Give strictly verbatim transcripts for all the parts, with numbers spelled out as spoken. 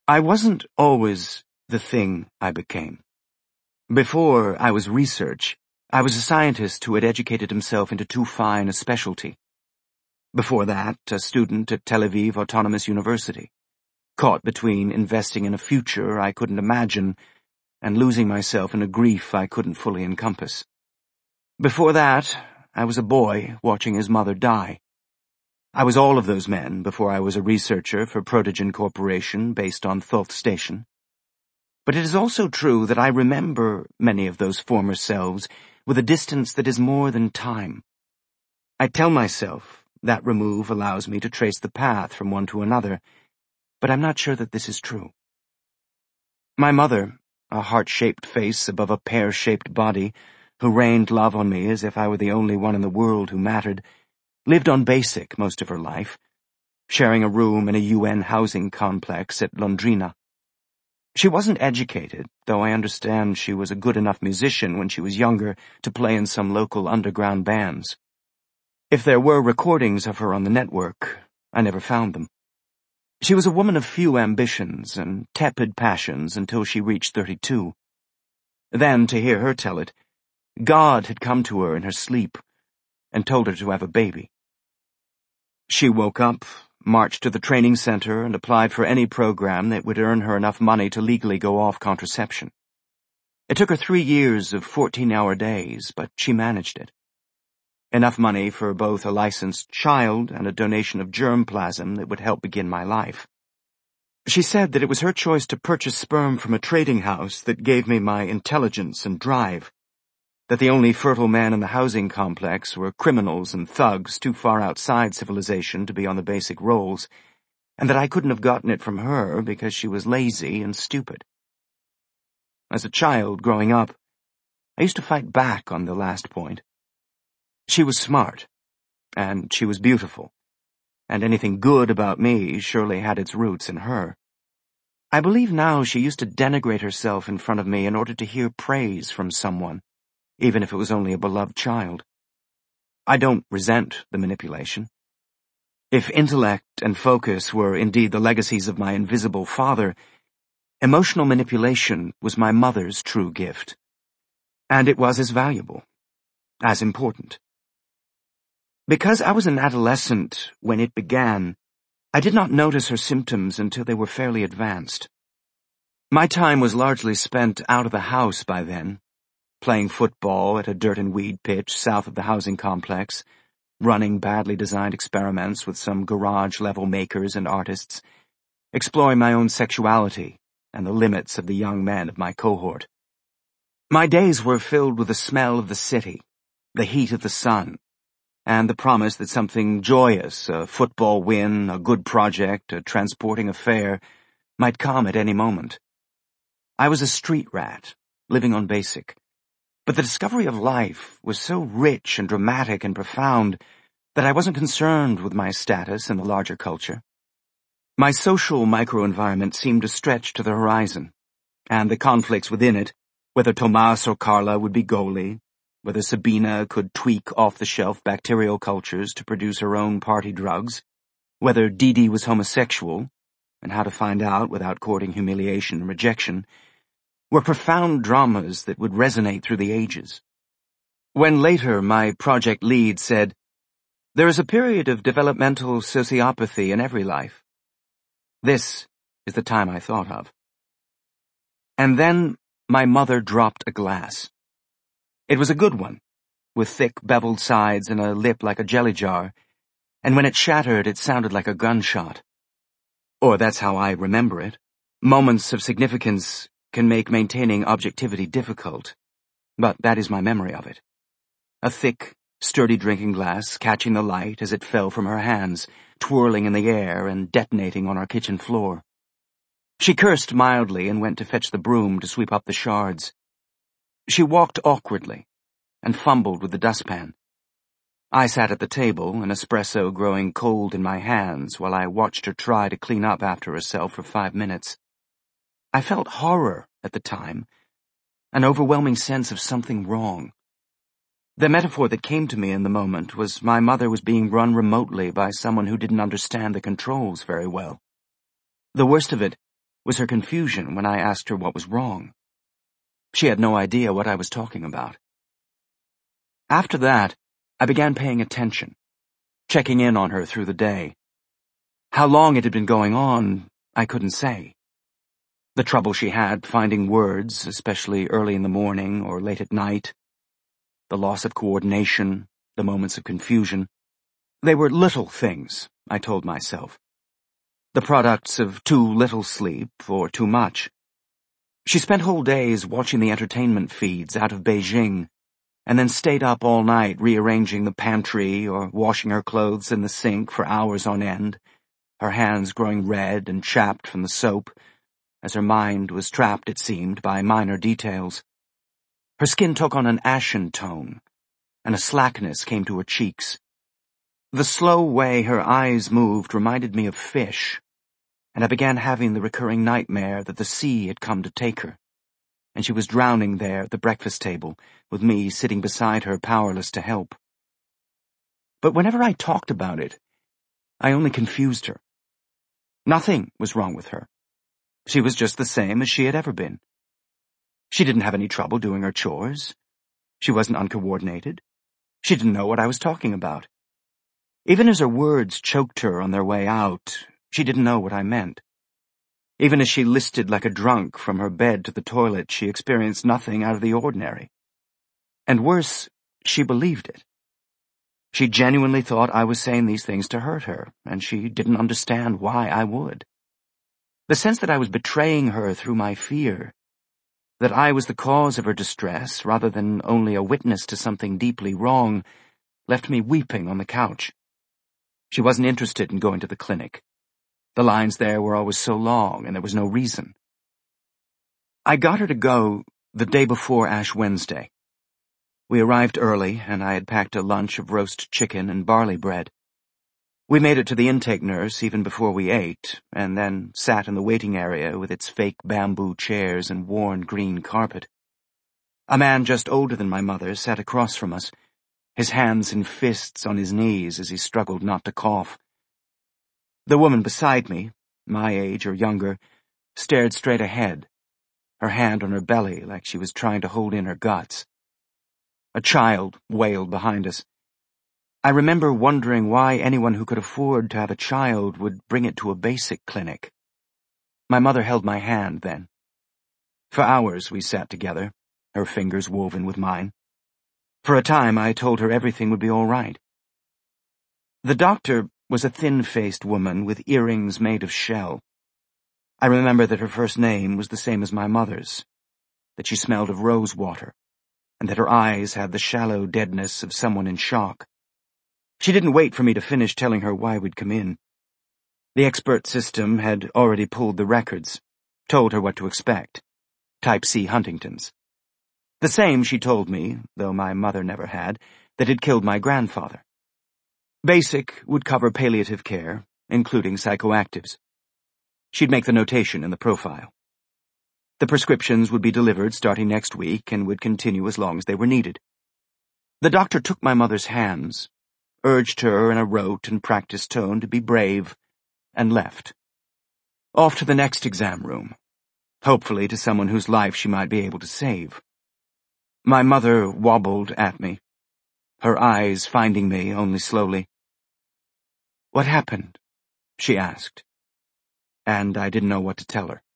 I wasn't always the thing I became. Before I was research, I was a scientist who had educated himself into too fine a specialty. Before that, a student at Tel Aviv Autonomous University, caught between investing in a future I couldn't imagine and losing myself in a grief I couldn't fully encompass. Before that, I was a boy watching his mother die. I was all of those men before I was a researcher for Protogen Corporation based on Thoth Station. But it is also true that I remember many of those former selves with a distance that is more than time. I tell myself that remove allows me to trace the path from one to another, but I'm not sure that this is true. My mother, a heart-shaped face above a pear-shaped body, who rained love on me as if I were the only one in the world who mattered, lived on basic most of her life, sharing a room in a U N housing complex at Londrina. She wasn't educated, though I understand she was a good enough musician when she was younger to play in some local underground bands. If there were recordings of her on the network, I never found them. She was a woman of few ambitions and tepid passions until she reached thirty-two. Then, to hear her tell it, God had come to her in her sleep and told her to have a baby. She woke up, marched to the training center, and applied for any program that would earn her enough money to legally go off contraception. It took her three years of fourteen-hour days, but she managed it. Enough money for both a licensed child and a donation of germplasm that would help begin my life. She said that it was her choice to purchase sperm from a trading house that gave me my intelligence and drive, that the only fertile men in the housing complex were criminals and thugs too far outside civilization to be on the basic rolls, and that I couldn't have gotten it from her because she was lazy and stupid. As a child growing up, I used to fight back on the last point. She was smart, and she was beautiful, and anything good about me surely had its roots in her. I believe now she used to denigrate herself in front of me in order to hear praise from someone, even if it was only a beloved child. I don't resent the manipulation. If intellect and focus were indeed the legacies of my invisible father, emotional manipulation was my mother's true gift, and it was as valuable, as important. Because I was an adolescent when it began, I did not notice her symptoms until they were fairly advanced. My time was largely spent out of the house by then, playing football at a dirt and weed pitch south of the housing complex, running badly designed experiments with some garage-level makers and artists, exploring my own sexuality and the limits of the young men of my cohort. My days were filled with the smell of the city, the heat of the sun, and the promise that something joyous, a football win, a good project, a transporting affair, might come at any moment. I was a street rat, living on basic. But the discovery of life was so rich and dramatic and profound that I wasn't concerned with my status in the larger culture. My social microenvironment seemed to stretch to the horizon, and the conflicts within it, whether Tomas or Carla would be goalie, whether Sabina could tweak off-the-shelf bacterial cultures to produce her own party drugs, whether Dee Dee was homosexual, and how to find out without courting humiliation and rejection, were profound dramas that would resonate through the ages. When later my project lead said, "There is a period of developmental sociopathy in every life," this is the time I thought of. And then my mother dropped a glass. It was a good one, with thick beveled sides and a lip like a jelly jar, and when it shattered it sounded like a gunshot. Or that's how I remember it. Moments of significance can make maintaining objectivity difficult, but that is my memory of it. A thick, sturdy drinking glass catching the light as it fell from her hands, twirling in the air and detonating on our kitchen floor. She cursed mildly and went to fetch the broom to sweep up the shards. She walked awkwardly and fumbled with the dustpan. I sat at the table, an espresso growing cold in my hands while I watched her try to clean up after herself for five minutes. I felt horror at the time, an overwhelming sense of something wrong. The metaphor that came to me in the moment was my mother was being run remotely by someone who didn't understand the controls very well. The worst of it was her confusion when I asked her what was wrong. She had no idea what I was talking about. After that, I began paying attention, checking in on her through the day. How long it had been going on, I couldn't say. The trouble she had finding words, especially early in the morning or late at night, the loss of coordination, the moments of confusion, they were little things, I told myself. The products of too little sleep or too much. She spent whole days watching the entertainment feeds out of Beijing, and then stayed up all night rearranging the pantry or washing her clothes in the sink for hours on end, her hands growing red and chapped from the soap, as her mind was trapped, it seemed, by minor details. Her skin took on an ashen tone, and a slackness came to her cheeks. The slow way her eyes moved reminded me of fish, and I began having the recurring nightmare that the sea had come to take her, and she was drowning there at the breakfast table, with me sitting beside her powerless to help. But whenever I talked about it, I only confused her. Nothing was wrong with her. She was just the same as she had ever been. She didn't have any trouble doing her chores. She wasn't uncoordinated. She didn't know what I was talking about. Even as her words choked her on their way out, she didn't know what I meant. Even as she listed like a drunk from her bed to the toilet, she experienced nothing out of the ordinary. And worse, she believed it. She genuinely thought I was saying these things to hurt her, and she didn't understand why I would. The sense that I was betraying her through my fear, that I was the cause of her distress rather than only a witness to something deeply wrong, left me weeping on the couch. She wasn't interested in going to the clinic. The lines there were always so long, and there was no reason. I got her to go the day before Ash Wednesday. We arrived early, and I had packed a lunch of roast chicken and barley bread. We made it to the intake nurse even before we ate, and then sat in the waiting area with its fake bamboo chairs and worn green carpet. A man just older than my mother sat across from us, his hands in fists on his knees as he struggled not to cough. The woman beside me, my age or younger, stared straight ahead, her hand on her belly like she was trying to hold in her guts. A child wailed behind us. I remember wondering why anyone who could afford to have a child would bring it to a basic clinic. My mother held my hand then. For hours we sat together, her fingers woven with mine. For a time I told her everything would be all right. The doctor was a thin-faced woman with earrings made of shell. I remember that her first name was the same as my mother's, that she smelled of rose water, and that her eyes had the shallow deadness of someone in shock. She didn't wait for me to finish telling her why we'd come in. The expert system had already pulled the records, told her what to expect. Type C Huntington's. The same, she told me, though my mother never had, that had killed my grandfather. Basic would cover palliative care, including psychoactives. She'd make the notation in the profile. The prescriptions would be delivered starting next week and would continue as long as they were needed. The doctor took my mother's hands, urged her in a rote and practiced tone to be brave, and left. Off to the next exam room, hopefully to someone whose life she might be able to save. My mother wobbled at me, her eyes finding me only slowly. "What happened?" she asked, and I didn't know what to tell her.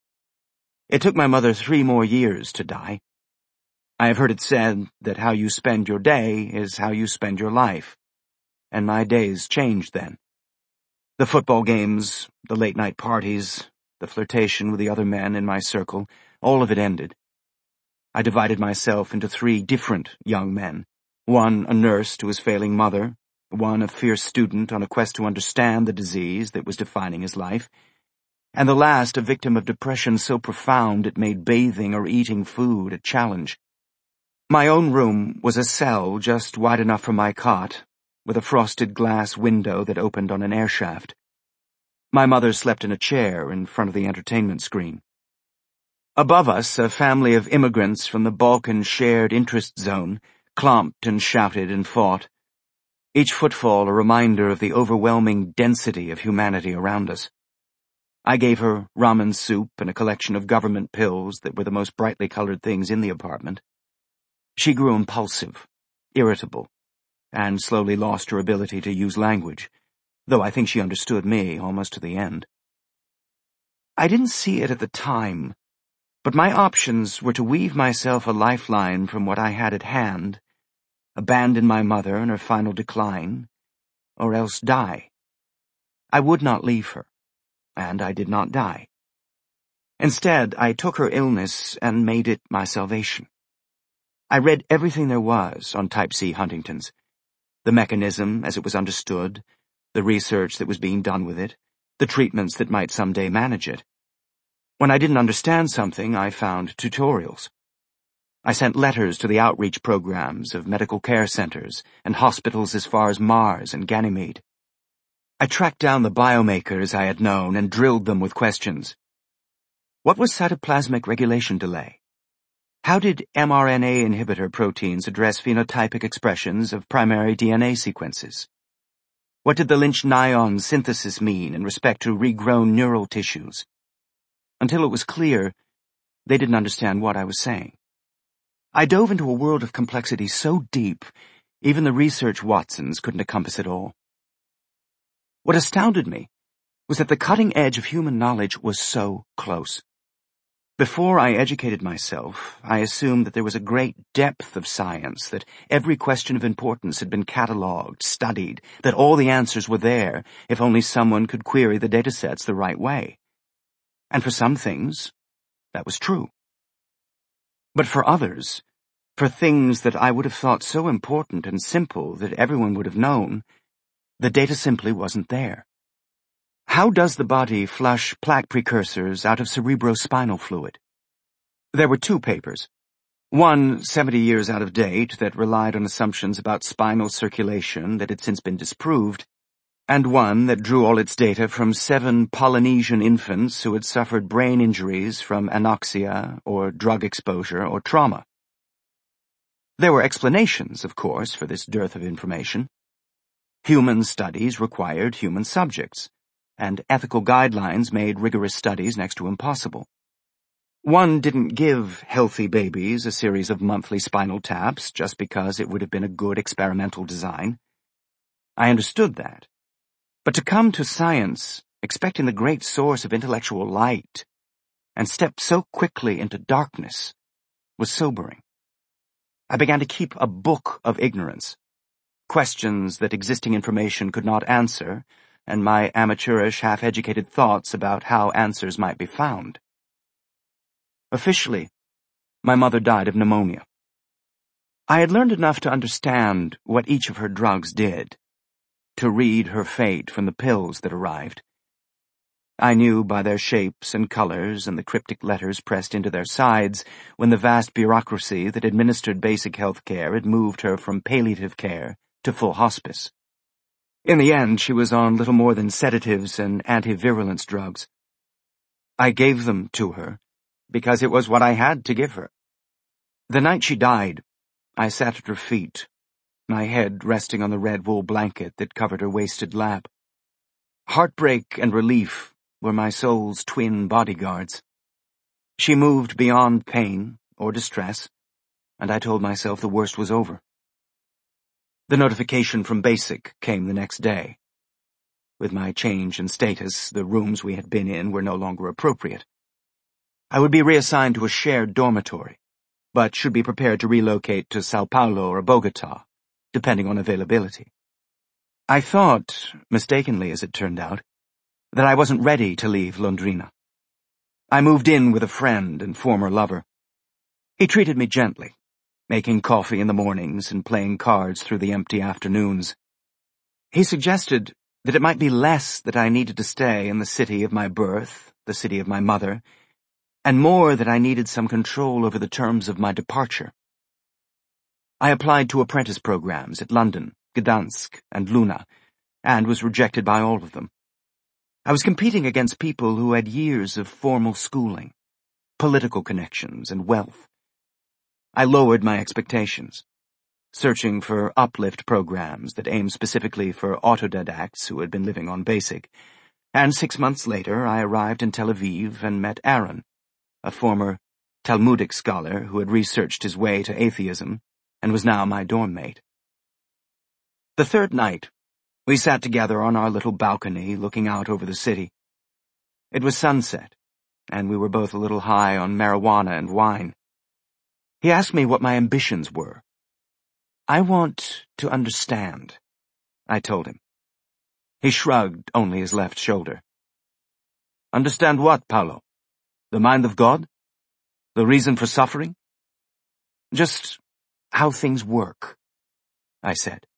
It took my mother three more years to die. I have heard it said that how you spend your day is how you spend your life, and my days changed then. The football games, the late-night parties, the flirtation with the other men in my circle, all of it ended. I divided myself into three different young men, one a nurse to his failing mother, one a fierce student on a quest to understand the disease that was defining his life, and the last a victim of depression so profound it made bathing or eating food a challenge. My own room was a cell just wide enough for my cot, with a frosted glass window that opened on an air shaft. My mother slept in a chair in front of the entertainment screen. Above us, a family of immigrants from the Balkan shared interest zone clomped and shouted and fought, each footfall a reminder of the overwhelming density of humanity around us. I gave her ramen soup and a collection of government pills that were the most brightly colored things in the apartment. She grew impulsive, irritable, and slowly lost her ability to use language, though I think she understood me almost to the end. I didn't see it at the time, but my options were to weave myself a lifeline from what I had at hand, abandon my mother in her final decline, or else die. I would not leave her, and I did not die. Instead, I took her illness and made it my salvation. I read everything there was on type C Huntington's, the mechanism as it was understood, the research that was being done with it, the treatments that might someday manage it. When I didn't understand something, I found tutorials. I sent letters to the outreach programs of medical care centers and hospitals as far as Mars and Ganymede. I tracked down the biomakers I had known and drilled them with questions. What was cytoplasmic regulation delay? How did mRNA inhibitor proteins address phenotypic expressions of primary D N A sequences? What did the Lynch-Nyon synthesis mean in respect to regrown neural tissues? Until it was clear, they didn't understand what I was saying. I dove into a world of complexity so deep, even the research Watsons couldn't encompass it all. What astounded me was that the cutting edge of human knowledge was so close. Before I educated myself, I assumed that there was a great depth of science, that every question of importance had been catalogued, studied, that all the answers were there if only someone could query the datasets the right way. And for some things, that was true. But for others, for things that I would have thought so important and simple that everyone would have known, the data simply wasn't there. How does the body flush plaque precursors out of cerebrospinal fluid? There were two papers. One, seventy years out of date, that relied on assumptions about spinal circulation that had since been disproved, and one that drew all its data from seven Polynesian infants who had suffered brain injuries from anoxia or drug exposure or trauma. There were explanations, of course, for this dearth of information. Human studies required human subjects, and ethical guidelines made rigorous studies next to impossible. One didn't give healthy babies a series of monthly spinal taps just because it would have been a good experimental design. I understood that. But to come to science expecting the great source of intellectual light and step so quickly into darkness was sobering. I began to keep a book of ignorance, questions that existing information could not answer, and my amateurish, half-educated thoughts about how answers might be found. Officially, my mother died of pneumonia. I had learned enough to understand what each of her drugs did, to read her fate from the pills that arrived. I knew by their shapes and colors and the cryptic letters pressed into their sides when the vast bureaucracy that administered basic health care had moved her from palliative care to full hospice. In the end, she was on little more than sedatives and antivirulence drugs. I gave them to her because it was what I had to give her. The night she died, I sat at her feet, my head resting on the red wool blanket that covered her wasted lap. Heartbreak and relief were my soul's twin bodyguards. She moved beyond pain or distress, and I told myself the worst was over. The notification from Basic came the next day. With my change in status, the rooms we had been in were no longer appropriate. I would be reassigned to a shared dormitory, but should be prepared to relocate to Sao Paulo or Bogota, depending on availability. I thought, mistakenly as it turned out, that I wasn't ready to leave Londrina. I moved in with a friend and former lover. He treated me gently, making coffee in the mornings and playing cards through the empty afternoons. He suggested that it might be less that I needed to stay in the city of my birth, the city of my mother, and more that I needed some control over the terms of my departure. I applied to apprentice programs at London, Gdansk, and Luna, and was rejected by all of them. I was competing against people who had years of formal schooling, political connections, and wealth. I lowered my expectations, searching for uplift programs that aimed specifically for autodidacts who had been living on Basic, And six months later, I arrived in Tel Aviv and met Aaron, a former Talmudic scholar who had researched his way to atheism and was now my dorm mate. The third night, we sat together on our little balcony looking out over the city. It was sunset, and we were both a little high on marijuana and wine. He asked me what my ambitions were. "I want to understand," I told him. He shrugged only his left shoulder. "Understand what, Paulo? The mind of God? The reason for suffering?" "Just how things work," I said.